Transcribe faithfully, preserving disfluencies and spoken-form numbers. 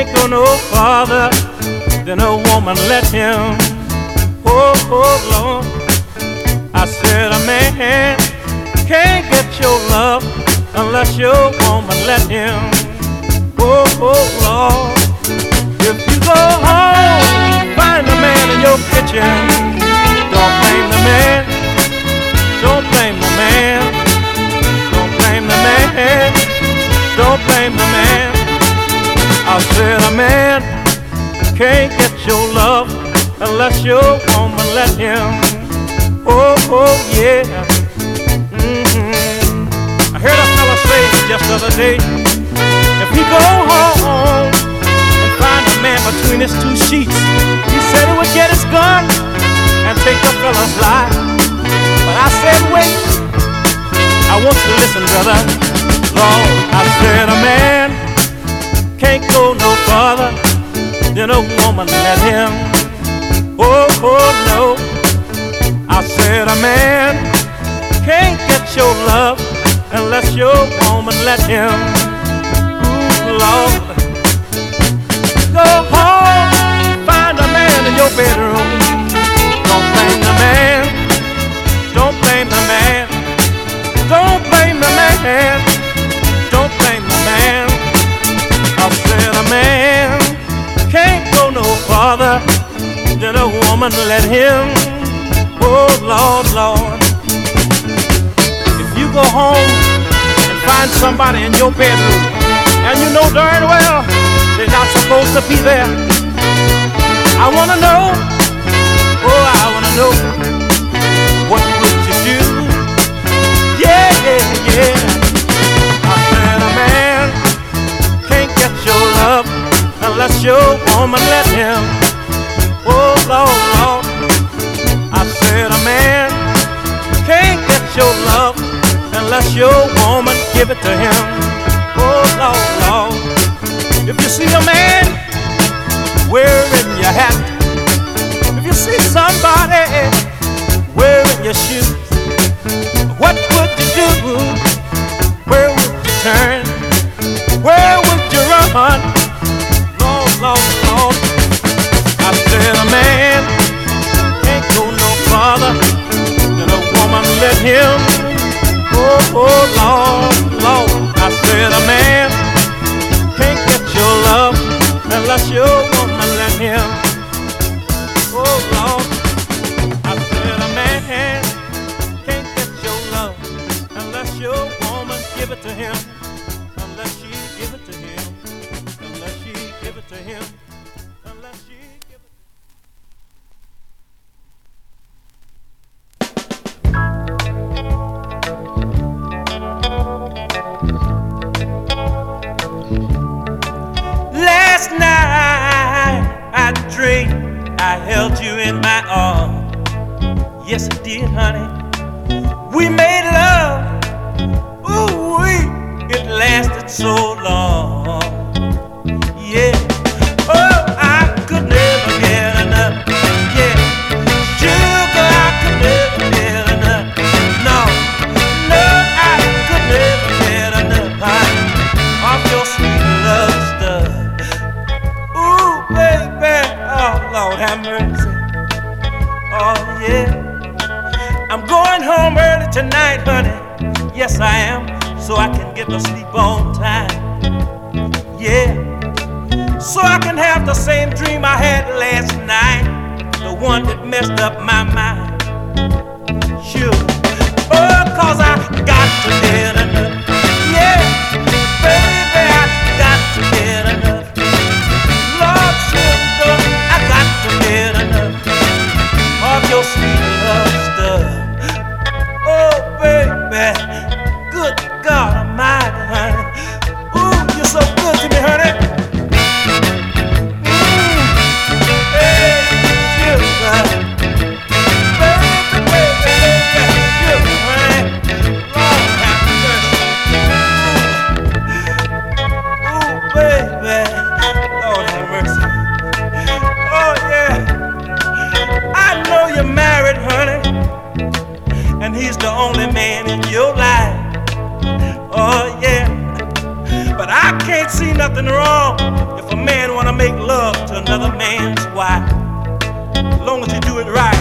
can't go no farther than a woman let him. Oh, oh, Lord. I said a man can't get your love unless your woman let him. Oh, oh, Lord. If you go home, find a man in your kitchen. Don't blame the man. Don't blame the man. Don't blame the man. Don't blame the man. I said a man can't get your love unless your woman let him. Oh, oh, yeah. Mm-hmm. I heard a fella say just the other day, if he go home and find a man between his two sheets, he said he would get his gun and take the fella's life. But I said, wait, I want you to listen, brother. Lord, I said a man can't go no farther than a woman let him. Oh, oh, no. I said a man can't get your love unless your woman let him. Ooh, Lord. Go home, find a man in your bedroom. Don't blame the man. Don't blame the man. Don't blame the man. Don't blame the man. I said a man can't go no farther than a woman let him. Oh, Lord, Lord. If you go home and find somebody in your bedroom and you know darn well they're not supposed to be there, I want to know, oh, I want to know, what would you do? Yeah, yeah, yeah. I said a man can't get your love unless your woman let him. Oh, Lord, Lord. I said a man can't get your love unless your woman give it to him. Oh, Lord, Lord. If you see a man wearing your hat, if you see somebody wearing your shoes, what would you do? Where would you turn? Where would you run? Lord, Lord, Lord. I said a man can't go no farther than a woman let him. Oh, oh, Lord, Lord. I said a man can't get your love unless your woman let him. Oh, Lord. I said a man can't get your love unless your woman give it to him. Unless she give it to him. Unless she give it to him. Unless she give it. Last night I dreamed I held you in my arms. Yes, I did, honey. We made love. Ooh, we it lasted so long. Yeah. Oh, I could never get enough. Yeah. Sugar, I could never get enough. No, no, I could never get enough, honey, of your sweet love stuff. Ooh, baby, oh, Lord have mercy. Oh, yeah. I'm going home early tonight, honey. Yes, I am, so I can get to sleep on time. Yeah. So I can have the same dream I had last night, the one that messed up my mind. Sure. Oh, cause I got to get enough. Yeah, baby, I got to get enough. Lord, sugar, I got to get enough of your sweet love stuff. Oh, baby, good God Almighty, honey. Ooh, you're so good to me, honey. The only man in your life. Oh yeah, but I can't see nothing wrong if a man man want to make love to another man's wife, as long as you do it right.